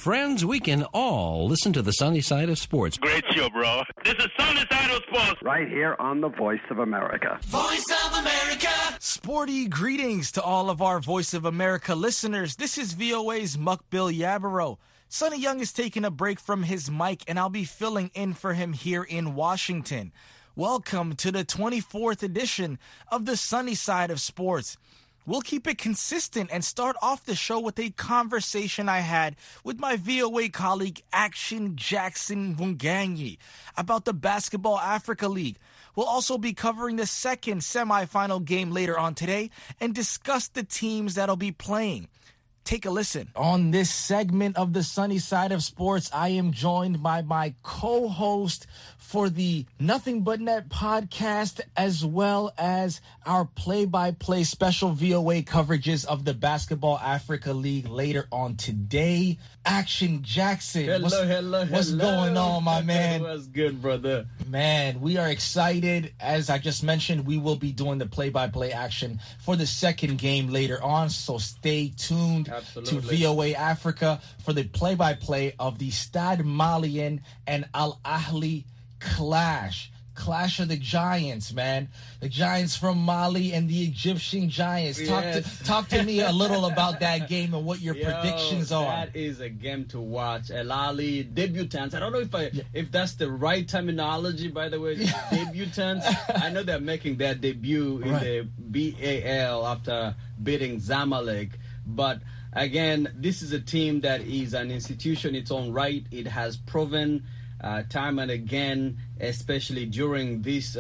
friends, we can all listen to the Sunny Side of Sports. Great show, bro. This is Sunny Side of Sports. Right here on the Voice of America. Voice of America. Sporty greetings to all of our Voice of America listeners. This is VOA's Mukbil Yabaro. Sonny Young is taking a break from his mic, and I'll be filling in for him here in Washington. Welcome to the 24th edition of the Sunny Side of Sports. We'll keep it consistent and start off the show with a conversation I had with my VOA colleague Action Jackson Vunganyi about the Basketball Africa League. We'll also be covering the second semifinal game later on today and discuss the teams that'll be playing. Take a listen. On this segment of the Sunny Side of Sports, I am joined by my co-host for the Nothing But Net podcast, as well as our play-by-play special VOA coverages of the Basketball Africa League later on today. Action Jackson. What's going on, my man? What's good, brother? Man, we are excited. As I just mentioned, we will be doing the play-by-play action for the second game later on, so stay tuned to VOA Africa for the play-by-play of the Stade Malien and Al Ahly clash of the Giants, man. The Giants from Mali and the Egyptian Giants. Yes. Talk to me a little about that game and what your predictions are. That is a game to watch. Al Ahly debutants. I don't know if that's the right terminology, by the way. Debutants. I know they're making their debut in the BAL after beating Zamalek, but again, this is a team that is an institution in its own right. It has proven time and again, especially during this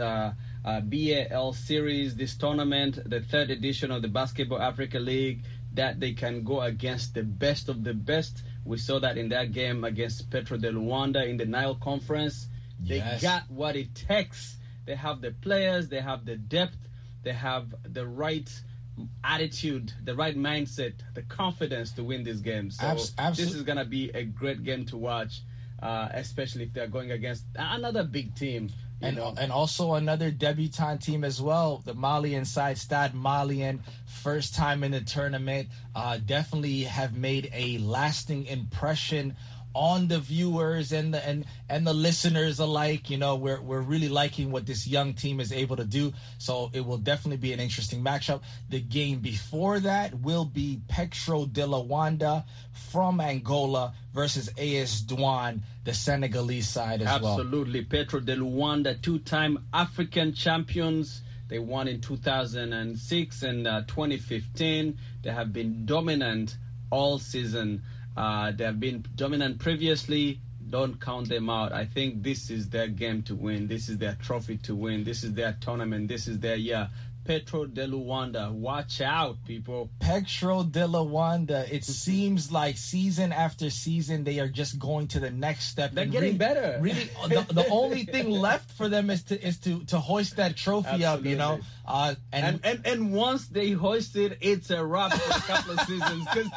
BAL series, this tournament, the third edition of the Basketball Africa League, that they can go against the best of the best. We saw that in that game against Petro de Luanda in the Nile Conference. They got what it takes. They have the players, they have the depth, they have the right attitude, the right mindset, the confidence to win this game. So this is going to be a great game to watch, especially if they're going against another big team. And also another debutant team as well, the Malian side, Stade Malien, first time in the tournament, definitely have made a lasting impression on the viewers and the listeners alike. You know, we're really liking what this young team is able to do. So it will definitely be an interesting matchup. The game before that will be Petro de Luanda from Angola versus AS Douane, the Senegalese side as well. Absolutely. Petro de Luanda, two-time African champions. They won in 2006 and 2015. They have been dominant all season. They have been dominant previously. Don't count them out. I think this is their game to win. This is their trophy to win. This is their tournament. This is their year. Petro de Luanda. Watch out, people. Petro de Luanda. It seems like season after season they are just going to the next step. They're getting better. Really, the only thing left for them is to hoist that trophy up, you know. And once they hoist it, it's a wrap for a couple of seasons because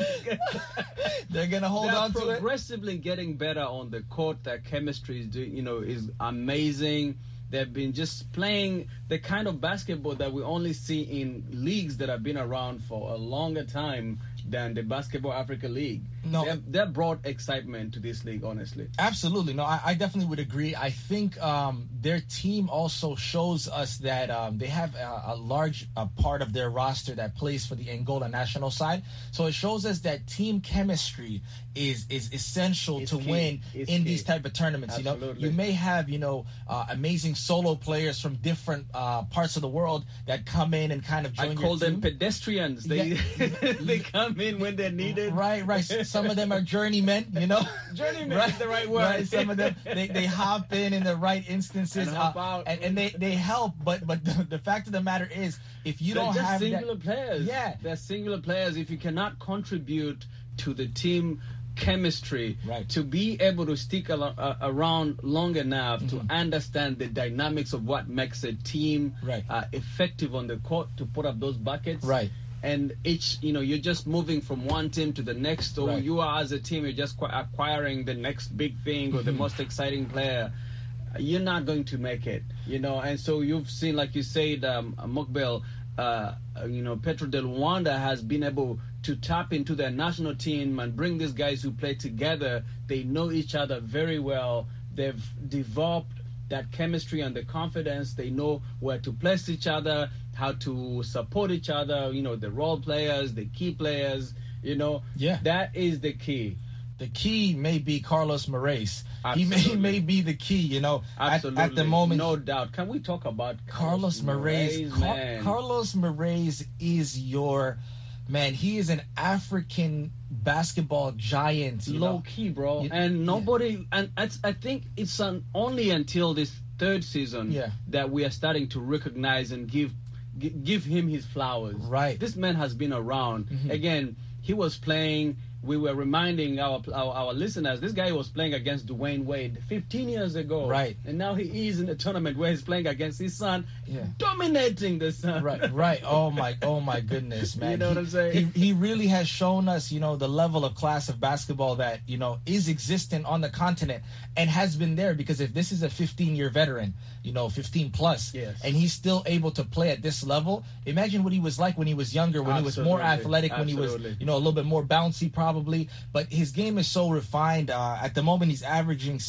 they're gonna hold on to it. They're progressively getting better on the court. Their chemistry is amazing. They've been just playing the kind of basketball that we only see in leagues that have been around for a longer time than the Basketball Africa League. No, that brought excitement to this league, honestly. Absolutely. No, I definitely would agree. I think their team also shows us that they have a large part of their roster that plays for the Angola national side. So it shows us that team chemistry is essential to win in these type of tournaments. Absolutely. You know, you may have amazing solo players from different parts of the world that come in and kind of join your team. I call them pedestrians. They come in when they're needed. Right. Some of them are journeymen, you know. Journeymen is the right word. Right. Some of them, they hop in the right instances. And hop out. And they help. But the fact of the matter is, if you don't have singular players. Yeah. They're singular players. If you cannot contribute to the team chemistry, to be able to stick around long enough to understand the dynamics of what makes a team effective on the court to put up those buckets. Right. And you're just moving from one team to the next, or you are as a team, you're just acquiring the next big thing or the most exciting player. You're not going to make it, And so you've seen, like you said, Mukbil, Petro de Luanda has been able to tap into their national team and bring these guys who play together. They know each other very well. They've developed that chemistry and the confidence. They know where to place each other, how to support each other, the role players, the key players, Yeah. That is the key. The key may be Carlos Moraes. Absolutely. He may be the key, Absolutely. at the moment. No doubt. Can we talk about Carlos Moraes? man? Carlos Moraes is your man. He is an African basketball giant. Low key, bro. And nobody, and I think it's only until this third season that we are starting to recognize and give him his flowers. Right. This man has been around. Mm-hmm. Again, he was playing. We were reminding our listeners, this guy was playing against Dwayne Wade 15 years ago. Right. And now he is in a tournament where he's playing against his son, dominating the son. Right. Oh my goodness, man. You know what I'm saying? He really has shown us, the level of class of basketball that, is existent on the continent and has been there, because if this is a 15-year veteran, 15 plus, and he's still able to play at this level, imagine what he was like when he was younger, when he was more athletic, when he was, a little bit more bouncy probably, but his game is so refined. At the moment, he's averaging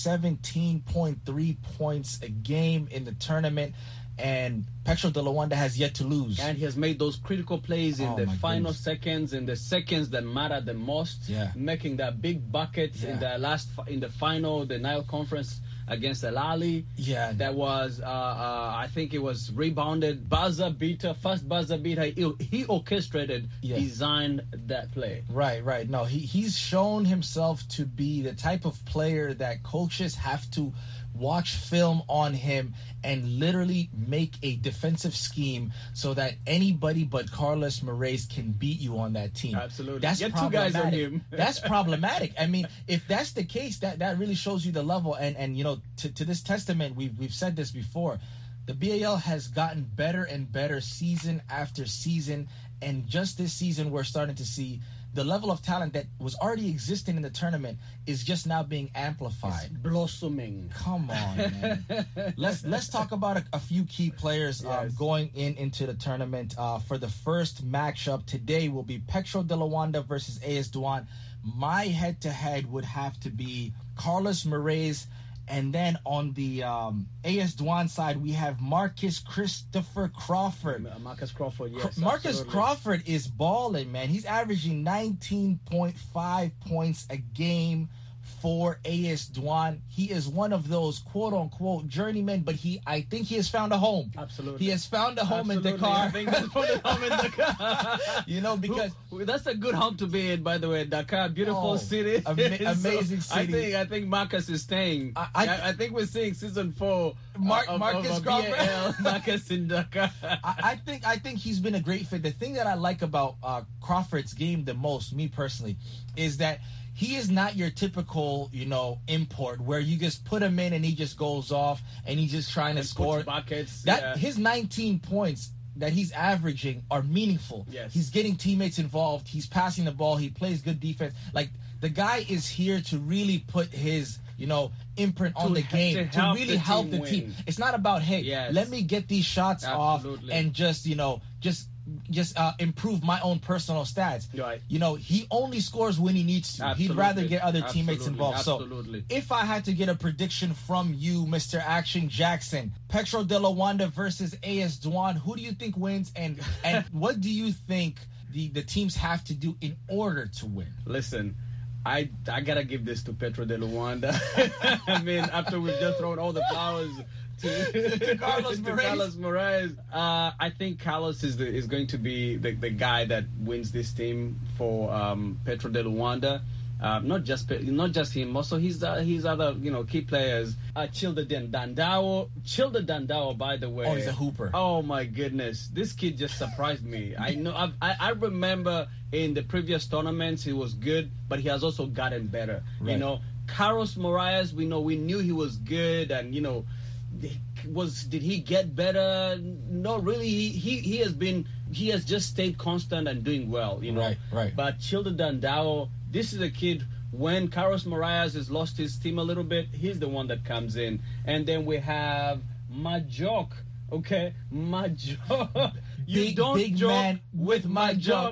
17.3 points a game in the tournament, and Petro de Luanda has yet to lose. And he has made those critical plays in the final seconds, in the seconds that matter the most, making that big bucket in the final, the Nile Conference against El Ali. Yeah. That was, I think it was rebounded, first buzzer beater. He orchestrated, designed that play. Right. No, he's shown himself to be the type of player that coaches have to watch film on him and literally make a defensive scheme so that anybody but Carlos Moraes can beat you on that team. Absolutely. That's Get two guys on him. That's problematic. I mean, if that's the case, that really shows you the level. And to this testament, we've said this before. The BAL has gotten better and better season after season, and just this season we're starting to see the level of talent that was already existing in the tournament is just now being amplified. It's blossoming. Come on, man. Let's talk about a few key players going into the tournament. For the first matchup today will be Petro de Luanda versus AS Douanes. My head-to-head would have to be Carlos Moraes. And then on the AS Douanes side, we have Marcus Christopher Crawford. Marcus Crawford, yes. Marcus absolutely. Crawford is balling, man. He's averaging 19.5 points a game for AS Douanes. He is one of those quote-unquote journeymen, but I think he has found a home. Absolutely. He has found a home in Dakar. I think that's found a home in Dakar. Because that's a good home to be in, by the way. Dakar, beautiful city. Amazing city. I think Marcus is staying. I think we're seeing season 4 Marcus Crawford. BAL, Marcus in Dakar. I think he's been a great fit. The thing that I like about Crawford's game the most, me personally, is that he is not your typical, import where you just put him in and he just goes off and he's just trying to score buckets. His 19 points that he's averaging are meaningful. Yes. He's getting teammates involved. He's passing the ball. He plays good defense. Like, the guy is here to really put his, imprint on the game to really help the team. It's not about, hey, let me get these shots off and just improve my own personal stats. Right. He only scores when he needs to. Absolutely. He'd rather get other teammates involved. Absolutely. So if I had to get a prediction from you, Mr. Action Jackson, Petro de Luanda versus AS Douanes, who do you think wins, and what do you think the teams have to do in order to win? Listen, I gotta give this to Petro de Luanda. I mean, after we've just thrown all the flowers to Carlos Moraes. I think Carlos is going to be the guy that wins this team for Petro de Luanda. Not just him, also his other key players. Childe Dandao, by the way. Oh, he's a hooper. Oh my goodness, this kid just surprised me. I remember in the previous tournaments he was good, but he has also gotten better. Right. Carlos Moraes, we knew he was good, and did he get better? No, really. He has just stayed constant and doing well. Right. But Childe Dandao, this is a kid. When Carlos Moraes has lost his team a little bit, he's the one that comes in. And then we have Majok. Okay, Majok. You don't big joke man with my joke.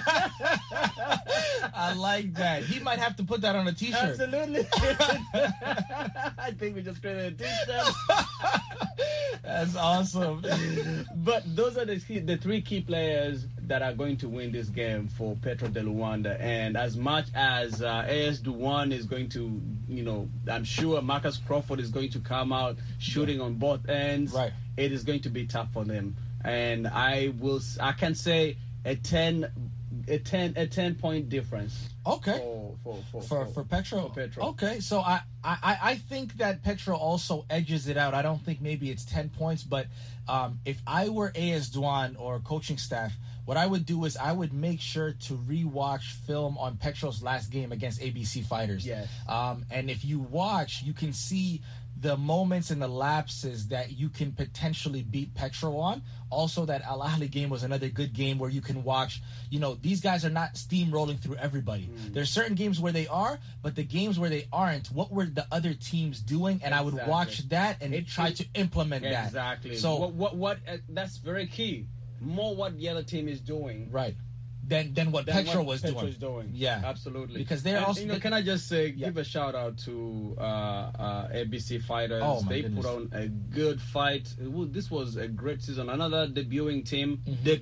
I like that. He might have to put that on a T-shirt. Absolutely. I think we just created a T-shirt. That's awesome. But those are the three key players that are going to win this game for Petro de Luanda. And as much as AS Douanes is going to, I'm sure Marcus Crawford is going to come out shooting on both ends. Right. It is going to be tough for them. And I can say a 10-point difference. Okay. For Petro. For Petro. Okay, so I think that Petro also edges it out. I don't think maybe it's 10 points, but if I were AS Douanes or coaching staff, what I would do is I would make sure to rewatch film on Petro's last game against ABC Fighters. Yes. And if you watch, you can see the moments and the lapses that you can potentially beat Petro on. Also, that Al Ahly game was another good game where you can watch, these guys are not steamrolling through everybody. There's certain games where they are, but the games where they aren't, what were the other teams doing? And I would watch that and try to implement that. Exactly. So what that's very key. More what the other team is doing. Right. Than what Petro was doing. Yeah. Absolutely. Because they're also... can I just say, give a shout out to ABC Fighters. Oh, my they goodness. put on a good fight. This was a great season. Another debutant team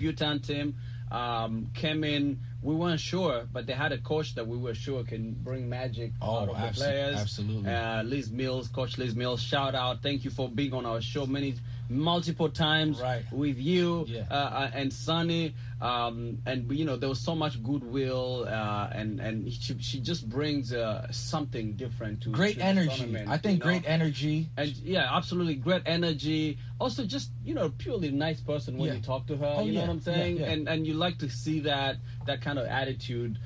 came in. We weren't sure, but they had a coach that we were sure can bring magic out of the players. Absolutely. Liz Mills, Coach Liz Mills, shout out. Thank you for being on our show multiple times with you and Sonny. And there was so much goodwill, and she just brings something different to great energy. Tournament, I think great energy, and absolutely great energy. Also, just purely nice person when you talk to her. You know what I'm saying? And you like to see that kind of attitude.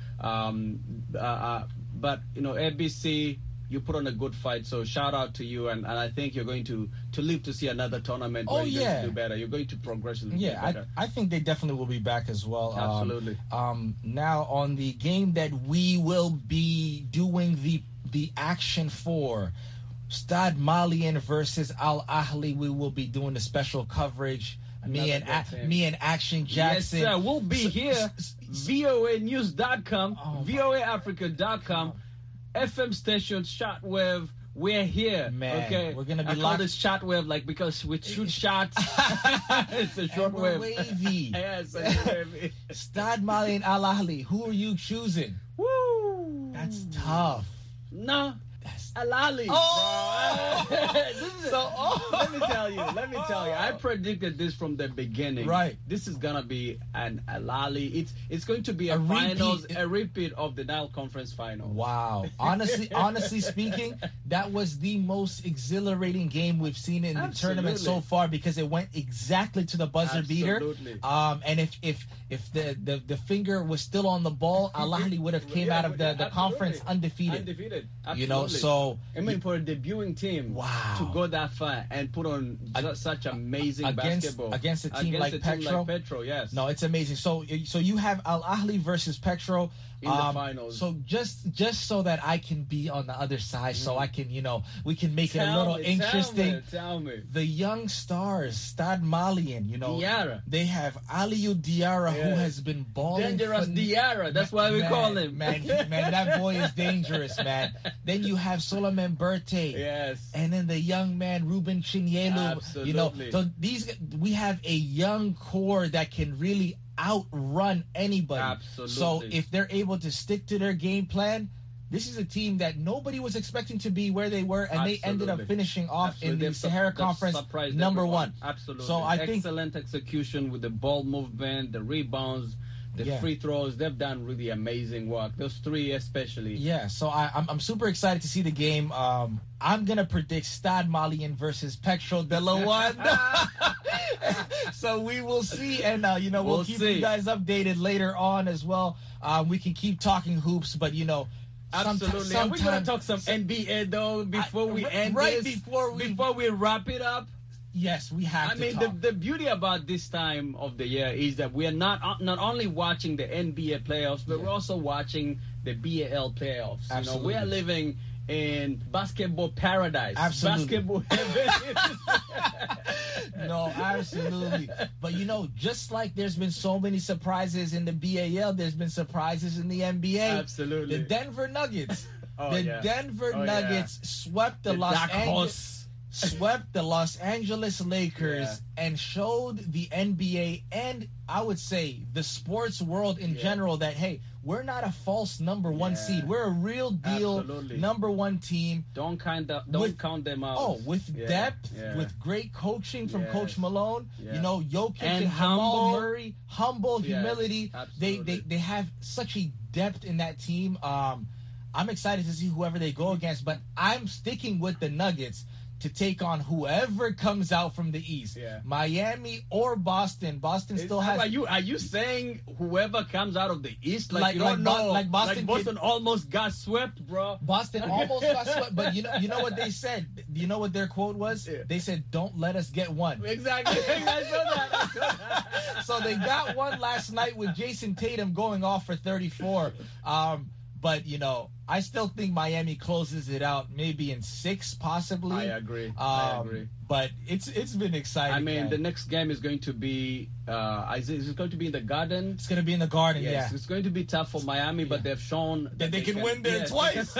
But ABC. You put on a good fight, so shout out to you, and I think you're going to live to see another tournament where you're going to do better. You're going to progress. I think they definitely will be back as well. Absolutely. Now on the game that we will be doing the action for, Stade Malien versus Al Ahly, we will be doing the special coverage. Me and Action Jackson. Yes, sir. We'll be here. VOAnews.com, VOAAfrica.com. FM station, shortwave, we're here. Man, okay, we're gonna be I call this shortwave because we shoot shots. It's a shortwave. Wavy. Yes, wavy. Stade Malien Al Ahly. Who are you choosing? Woo! That's tough. No. Al Ahly. Oh! Let me tell you. I predicted this from the beginning. Right. This is gonna be an Al Ahly. It's going to be a finals, a repeat of the Nile Conference final. Wow. Honestly speaking, that was the most exhilarating game we've seen in the tournament so far because it went exactly to the buzzer beater. And if the finger was still on the ball, Al Ahly would have came out of the conference undefeated. Absolutely. So I mean, for a debuting team to go that far and put on such amazing basketball against a team like Petro, yes. No, it's amazing. So you have Al Ahly versus Petro in the finals. So just so that I can be on the other side, so I can we can make it a little interesting. Tell me. The young stars, Stade Malien, Diarra. They have Aliou Diarra who has been balling. Dangerous Diarra. That's why we call him. Man, that boy is dangerous, man. Then you have Solomon Berté. Yes. And then the young man Ruben Chinyelu. Absolutely. So we have a young core that can really outrun anybody. Absolutely. So if they're able to stick to their game plan, this is a team that nobody was expecting to be where they were, and they ended up finishing off in the Sahara Conference number one. Absolutely. So I think excellent execution with the ball movement, the rebounds, the free throws. They've done really amazing work. Those three especially. Yeah, so I'm super excited to see the game. I'm going to predict Stade Malien versus Petro de Luanda. So we will see, and we'll keep you guys updated later on as well. We can keep talking hoops, but absolutely. Are we going to talk some NBA though before we end this? Before we wrap it up? Yes, we have to talk. The beauty about this time of the year is that we are not only watching the NBA playoffs, but we're also watching the BAL playoffs. Absolutely. We are living in basketball paradise. Absolutely. Basketball heaven. No, absolutely. But, just like there's been so many surprises in the BAL, there's been surprises in the NBA. Absolutely. The Denver Nuggets. Denver Nuggets swept the Los Angeles Lakers and showed the NBA and I would say the sports world in general that, hey, we're not a false number one seed. We're a real deal number one team. Don't count them out. Oh, with depth, with great coaching from Coach Malone. Jokic and Jamal Murray, humble, Yes, humility. They have such a depth in that team. I'm excited to see whoever they go against, but I'm sticking with the Nuggets to take on whoever comes out from the East. Yeah. Miami or Boston. Boston still has... Are you saying whoever comes out of the East? Like Boston almost got swept, bro. Boston almost got swept, but you know what they said? You know what their quote was? Yeah. They said, "Don't let us get one." Exactly. I saw that. So they got one last night with Jason Tatum going off for 34. But, I still think Miami closes it out maybe in 6, possibly. I agree. But it's been exciting. I mean, man. the next game is going to be, is it going to be in the Garden? It's going to be in the Garden, yes, It's going to be tough for Miami, but they've shown that they can win there twice.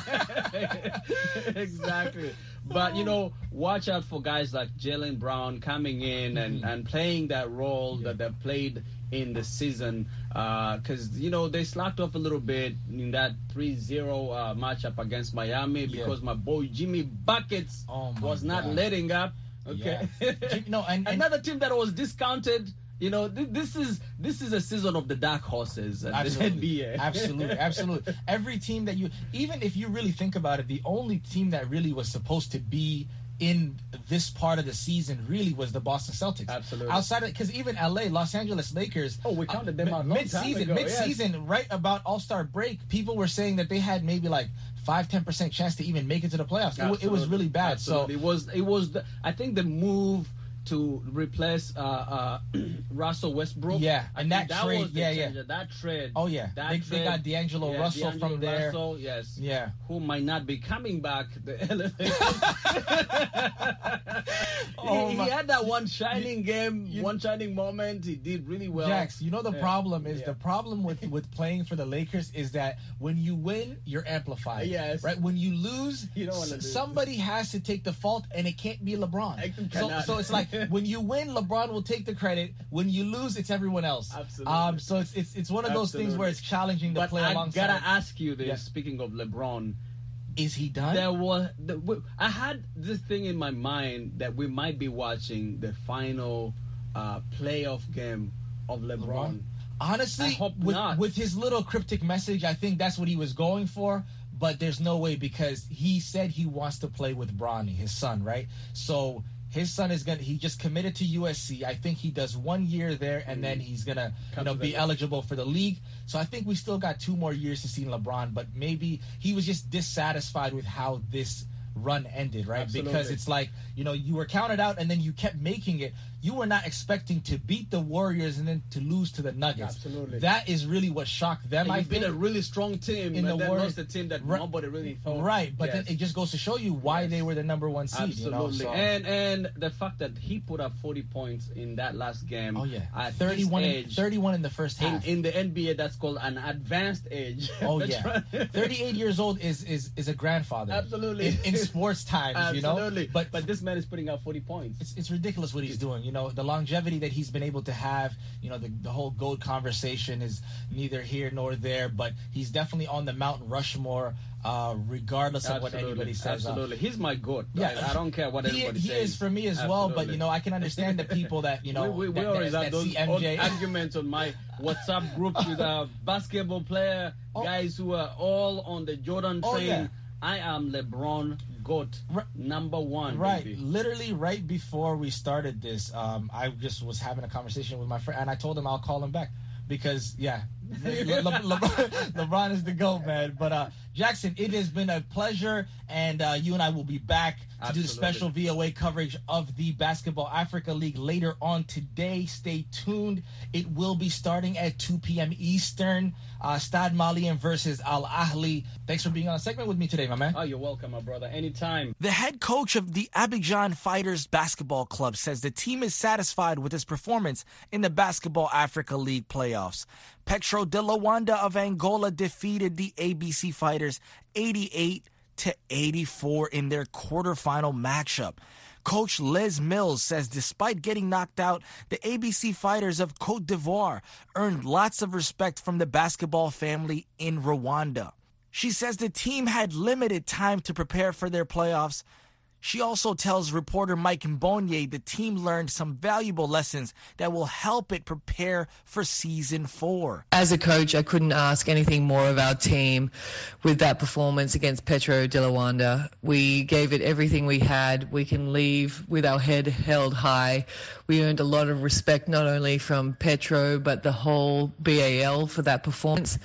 Exactly. But, watch out for guys like Jaylen Brown coming in and playing that role that they've played in the season, because they slacked off a little bit in that 3-0 matchup against Miami because my boy Jimmy Buckets was not letting up. Okay, and another team that was discounted. This is a season of the dark horses. Absolutely, absolutely. Every team that even if you really think about it, the only team that really was supposed to be in this part of the season really was the Boston Celtics. Absolutely. Outside of, because even Los Angeles Lakers. Oh, we counted them out mid-season, right about All-Star break, people were saying that they had maybe like 5-10% chance to even make it to the playoffs. It was really bad. Absolutely. So it was I think the move to replace Russell Westbrook. Yeah, and that trade, was that trade. Oh yeah, they got D'Angelo Russell from there. Russell, yes. Yeah, who might not be coming back. He had that one shining game, one shining moment. He did really well. Jax, the problem is the problem with playing for the Lakers is that when you win, you're amplified. Yes. Right. When you lose, you don't want to lose. Somebody has to take the fault, and it can't be LeBron. So it's like when you win, LeBron will take the credit. When you lose, it's everyone else. Absolutely. So it's one of those things where it's challenging to play alongside. I gotta ask you this. Yeah. Speaking of LeBron, is he done? I had this thing in my mind that we might be watching the final playoff game of LeBron. Honestly, I hope not. With his little cryptic message, I think that's what he was going for. But there's no way, because he said he wants to play with Bronny, his son, right? So his son he just committed to USC. I think he does 1 year there, and then he's gonna be eligible for the league. So I think we still got 2 more years to see LeBron, but maybe he was just dissatisfied with how this run ended, right? Absolutely. Because it's like, you were counted out and then you kept making it. You were not expecting to beat the Warriors and then to lose to the Nuggets. Absolutely. That is really what shocked them. You've been a really strong team, in the Warriors, lost a team that nobody really thought. Right, but then it just goes to show you why they were the number one seed. Absolutely. And the fact that he put up 40 points in that last game. Oh yeah, at 31 in the first half. In the NBA, that's called an advanced age. Oh yeah, 38 years old is a grandfather. Absolutely. In sports times, Absolutely. But this man is putting up 40 points. It's ridiculous what he's doing. The longevity that he's been able to have. The whole GOAT conversation is neither here nor there, but he's definitely on the Mount Rushmore, regardless of what anybody says. Absolutely, he's my GOAT. Yeah, I don't care what anybody says. He is for me as well. But I can understand the people that we always have those arguments on my WhatsApp group with basketball player guys who are all on the Jordan train. Yeah. I am LeBron GOAT number one. Right. Baby. Literally right before we started this, I just was having a conversation with my friend, and I told him I'll call him back because LeBron is the GOAT, man. But Jackson, it has been a pleasure, and you and I will be back to do the special VOA coverage of the Basketball Africa League later on today. Stay tuned. It will be starting at 2 p.m. Eastern. Stade Malien versus Al Ahly. Thanks for being on a segment with me today, my man. Oh, you're welcome, my brother. Anytime. The head coach of the Abidjan Fighters Basketball Club says the team is satisfied with his performance in the Basketball Africa League playoffs. Petro de Luanda of Angola defeated the ABC Fighters 88-84 in their quarterfinal matchup. Coach Les Mills says despite getting knocked out, the ABC Fighters of Côte d'Ivoire earned lots of respect from the basketball family in Rwanda. She says the team had limited time to prepare for their playoffs. She also tells reporter Mike Mbonye the team learned some valuable lessons that will help it prepare for Season 4. As a coach, I couldn't ask anything more of our team with that performance against Petro de Luanda. We gave it everything we had. We can leave with our head held high. We earned a lot of respect not only from Petro but the whole BAL for that performance.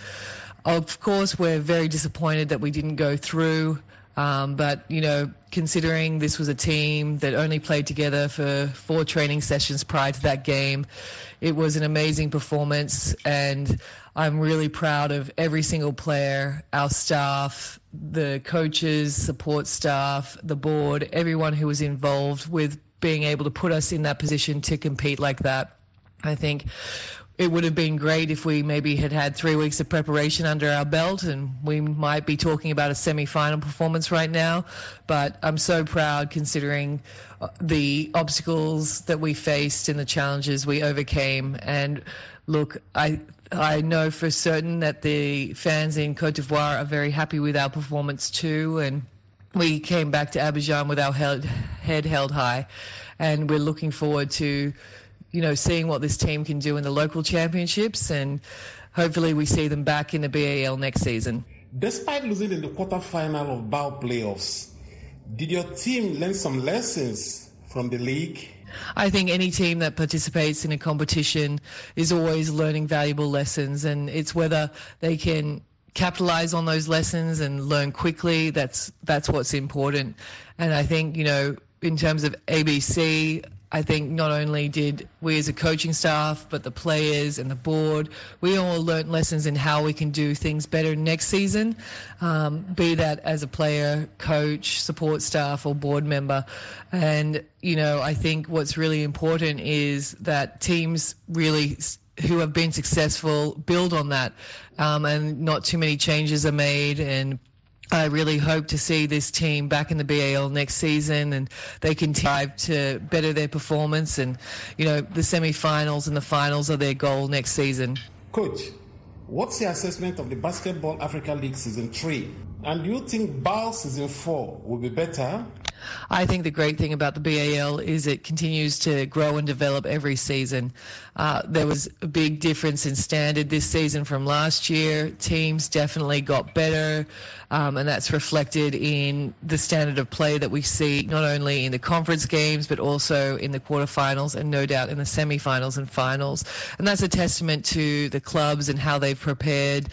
Of course, we're very disappointed that we didn't go through. But, considering this was a team that only played together for 4 training sessions prior to that game, it was an amazing performance, and I'm really proud of every single player, our staff, the coaches, support staff, the board, everyone who was involved with being able to put us in that position to compete like that. I think it would have been great if we maybe had 3 weeks of preparation under our belt, and we might be talking about a semi-final performance right now. But I'm so proud considering the obstacles that we faced and the challenges we overcame. And look, I know for certain that the fans in Côte d'Ivoire are very happy with our performance too. And we came back to Abidjan with our head held high, and we're looking forward to seeing what this team can do in the local championships, and hopefully we see them back in the BAL next season. Despite losing in the quarterfinal of BAL playoffs, did your team learn some lessons from the league? I think any team that participates in a competition is always learning valuable lessons, and it's whether they can capitalize on those lessons and learn quickly. That's what's important. And I think, in terms of ABC, I think not only did we as a coaching staff, but the players and the board, we all learnt lessons in how we can do things better next season, be that as a player, coach, support staff or board member. And, I think what's really important is that teams really who have been successful build on that, and not too many changes are made. And I really hope to see this team back in the BAL next season, and they can strive to better their performance. And, the semi-finals and the finals are their goal next season. Coach, what's your assessment of the Basketball Africa League Season 3? And do you think BAL Season 4 will be better? I think the great thing about the BAL is it continues to grow and develop every season. There was a big difference in standard this season from last year. Teams definitely got better, and that's reflected in the standard of play that we see not only in the conference games but also in the quarterfinals and no doubt in the semi-finals and finals. And that's a testament to the clubs and how they've prepared,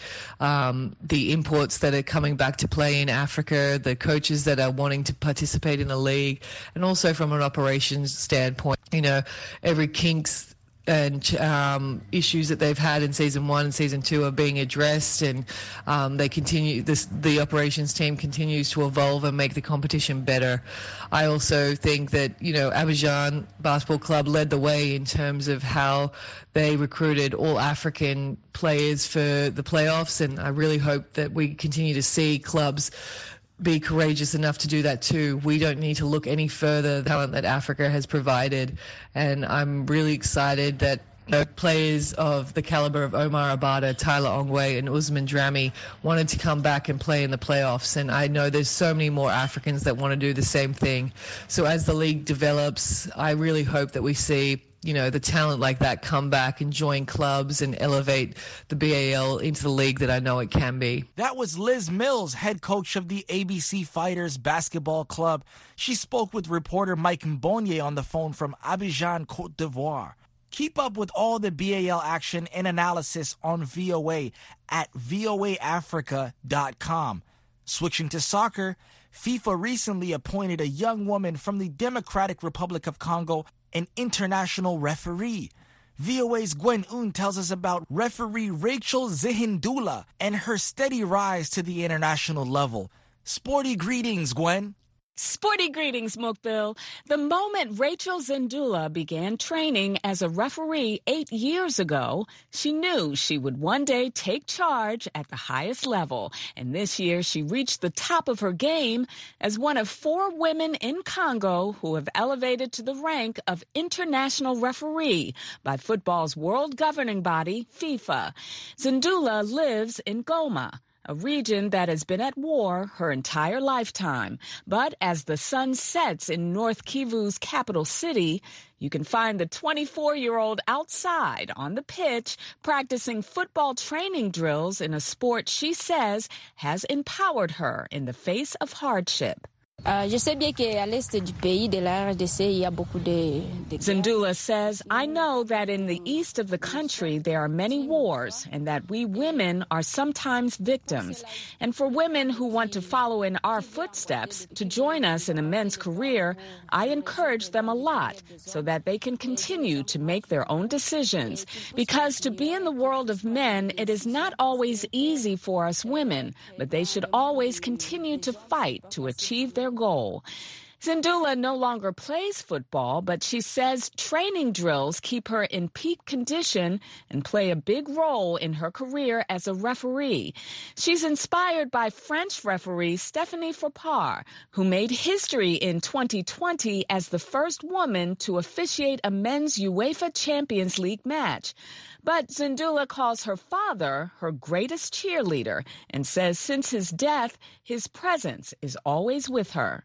the imports that are coming back to play in Africa, the coaches that are wanting to participate in the league, and also from an operations standpoint, every kinks and issues that they've had in Season 1 and Season 2 are being addressed, and they continue. The operations team continues to evolve and make the competition better. I also think that Abidjan Basketball Club led the way in terms of how they recruited all African players for the playoffs, and I really hope that we continue to see clubs be courageous enough to do that too. We don't need to look any further the talent that Africa has provided, and I'm really excited that players of the caliber of Omar Abada, Tyler Ongwe and Usman Drami wanted to come back and play in the playoffs, and I know there's so many more Africans that want to do the same thing. So as the league develops, I really hope that we see the talent like that come back and join clubs and elevate the BAL into the league that I know it can be. That was Liz Mills, head coach of the ABC Fighters Basketball Club. She spoke with reporter Mike Mbonye on the phone from Abidjan, Côte d'Ivoire. Keep up with all the BAL action and analysis on VOA at voaafrica.com. Switching to soccer, FIFA recently appointed a young woman from the Democratic Republic of Congo an international referee. VOA's Gwen Un tells us about referee Rachel Zihindula and her steady rise to the international level. Sporty greetings, Gwen. Sporty greetings, Mukbil. The moment Rachel Zihindula began training as a referee 8 years ago, she knew she would one day take charge at the highest level. And this year, she reached the top of her game as one of 4 women in Congo who have elevated to the rank of international referee by football's world governing body, FIFA. Zihindula lives in Goma, a region that has been at war her entire lifetime. But as the sun sets in North Kivu's capital city, you can find the 24-year-old outside on the pitch practicing football training drills in a sport she says has empowered her in the face of hardship. Zihindula says, I know that in the east of the country there are many wars and that we women are sometimes victims. And for women who want to follow in our footsteps to join us in a men's career, I encourage them a lot so that they can continue to make their own decisions. Because to be in the world of men, it is not always easy for us women, but they should always continue to fight to achieve their goal. Zihindula no longer plays football, but she says training drills keep her in peak condition and play a big role in her career as a referee. She's inspired by French referee Stéphanie Frappart, who made history in 2020 as the first woman to officiate a men's UEFA Champions League match. But Zihindula calls her father her greatest cheerleader and says since his death, his presence is always with her.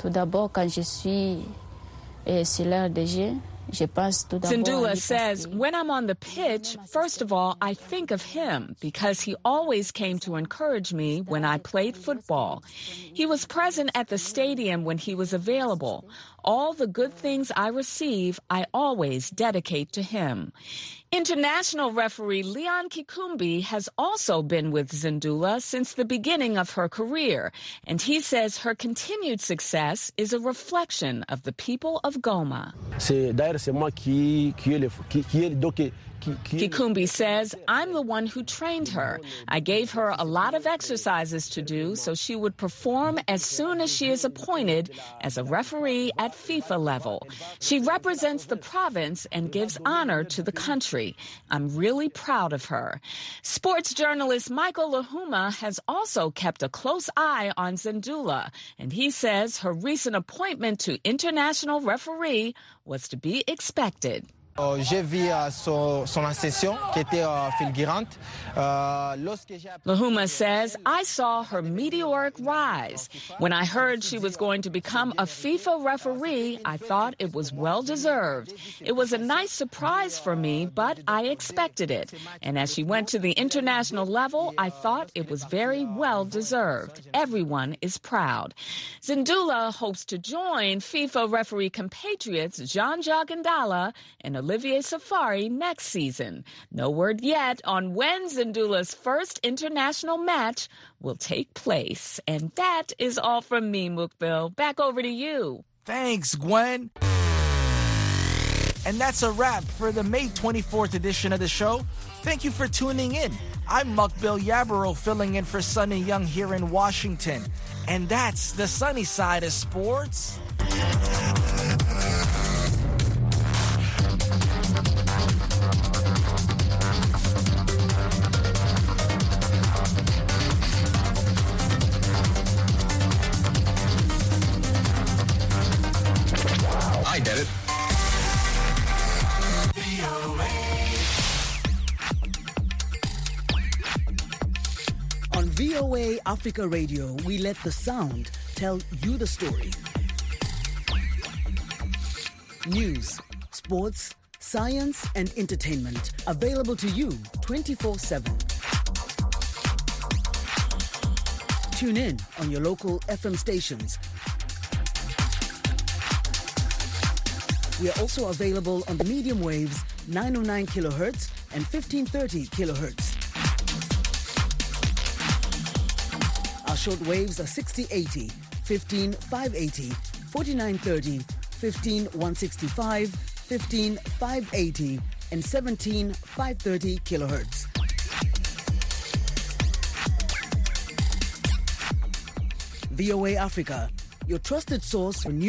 Zihindula says, when I'm on the pitch, first of all, I think of him because he always came to encourage me when I played football. He was present at the stadium when he was available. All the good things I receive, I always dedicate to him. International referee Leon Kikumbi has also been with Zihindula since the beginning of her career, and he says her continued success is a reflection of the people of Goma. Kikumbi says, I'm the one who trained her. I gave her a lot of exercises to do so she would perform as soon as she is appointed as a referee at FIFA level. She represents the province and gives honor to the country. I'm really proud of her. Sports journalist Michael Lahuma has also kept a close eye on Zihindula, and he says her recent appointment to international referee was to be expected. Lahuma says, I saw her meteoric rise. When I heard she was going to become a FIFA referee, I thought it was well-deserved. It was a nice surprise for me, but I expected it. And as she went to the international level, I thought it was very well-deserved. Everyone is proud. Zihindula hopes to join FIFA referee compatriots Jean-Jacques Ndala and Olivier Safari next season. No word yet on when Zihindula's first international match will take place. And that is all from me, Mukbil. Back over to you. Thanks, Gwen. And that's a wrap for the May 24th edition of the show. Thank you for tuning in. I'm Mukbil Yabaro filling in for Sunny Young here in Washington. And that's the sunny side of sports. I did it. On VOA Africa Radio, we let the sound tell you the story. News, sports, science, and entertainment available to you 24/7. Tune in on your local FM stations We are also available on the medium waves 909 kilohertz and 1530 kilohertz. Our short waves are 6080, 15580, 4930, 15165, 15580, and 17530 kilohertz. VOA Africa, your trusted source for news.